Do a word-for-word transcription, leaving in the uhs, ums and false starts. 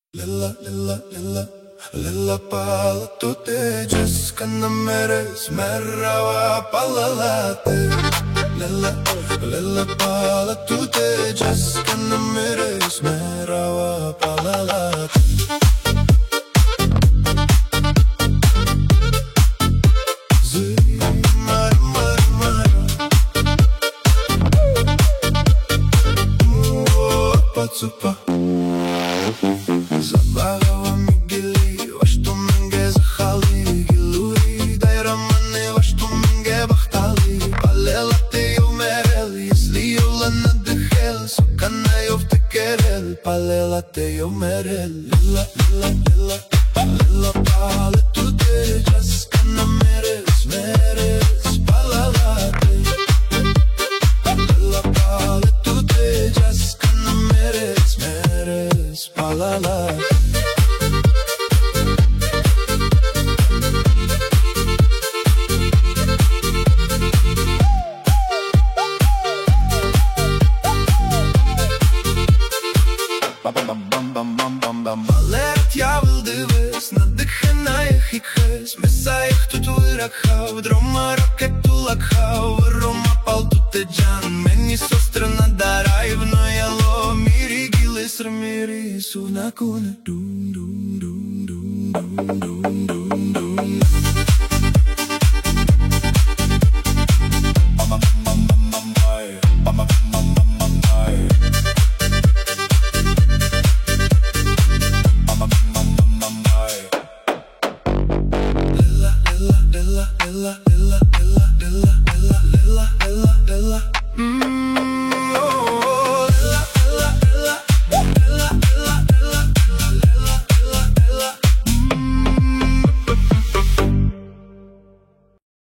Lilla, lilla, lilla, lilla palatute Českana mere smerava palalate Lilla, lilla palatute Českana mere smerava palalate Super. Забавила ми гили, вашето менге захали Гилури, дай рамане, вашето менге бахтали Палелате ю мерел, если юла надехел Сокана ю втекерел, палелате ю мерел Лила, лила, лила, лила палетуте Джаскана мерес, мерес, палалате Лила палетуте, джаскана мерес, мерес, палалате Балет явил дивись, надихана їх і хес Меса їх тут вирахав, дрома ракету лакхав Рома пал тут е джан, мені состра надарай Вно яло, мірі гіли срамірі Сувна куне, дун, дун, дун, дун, дун, дун